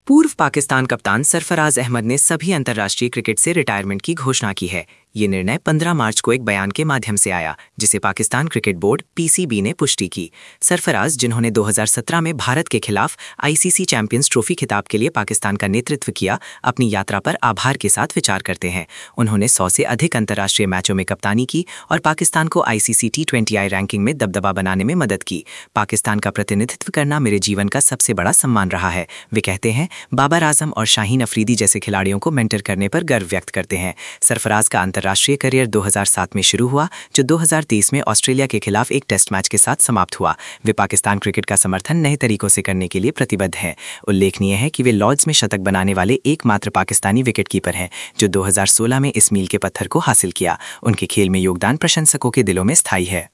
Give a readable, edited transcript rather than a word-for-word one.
पूर्व पाकिस्तान कप्तान सरफराज अहमद ने सभी अंतर्राष्ट्रीय क्रिकेट से रिटायरमेंट की घोषणा की है। ये निर्णय 15 मार्च को एक बयान के माध्यम से आया, जिसे पाकिस्तान क्रिकेट बोर्ड (पीसीबी) ने पुष्टि की। सरफराज, जिन्होंने 2017 में भारत के खिलाफ आईसीसी चैंपियंस ट्रॉफी खिताब के लिए पाकिस्तान का नेतृत्व किया, अपनी यात्रा पर आभार के साथ विचार करते हैं। उन्होंने 100 से अधिक अंतर्राष्ट्रीय मैचों में कप्तानी की और पाकिस्तान को आईसीसी T20I रैंकिंग में दबदबा बनाने में मदद की। पाकिस्तान का प्रतिनिधित्व करना मेरे जीवन का सबसे बड़ा सम्मान रहा है, वे कहते हैं। बाबर आजम और शाहीन अफरीदी जैसे खिलाड़ियों को मेंटर करने पर गर्व व्यक्त करते हैं। सरफराज का अंतर्राष्ट्रीय करियर 2007 में शुरू हुआ, जो 2023 में ऑस्ट्रेलिया के खिलाफ एक टेस्ट मैच के साथ समाप्त हुआ। वे पाकिस्तान क्रिकेट का समर्थन नए तरीकों से करने के लिए प्रतिबद्ध हैं। उल्लेखनीय है कि वे लॉर्ड्स में शतक बनाने वाले एकमात्र पाकिस्तानी विकेटकीपर हैं, जो 2016 में इस मील के पत्थर को हासिल किया। उनके खेल में योगदान प्रशंसकों के दिलों में स्थायी है।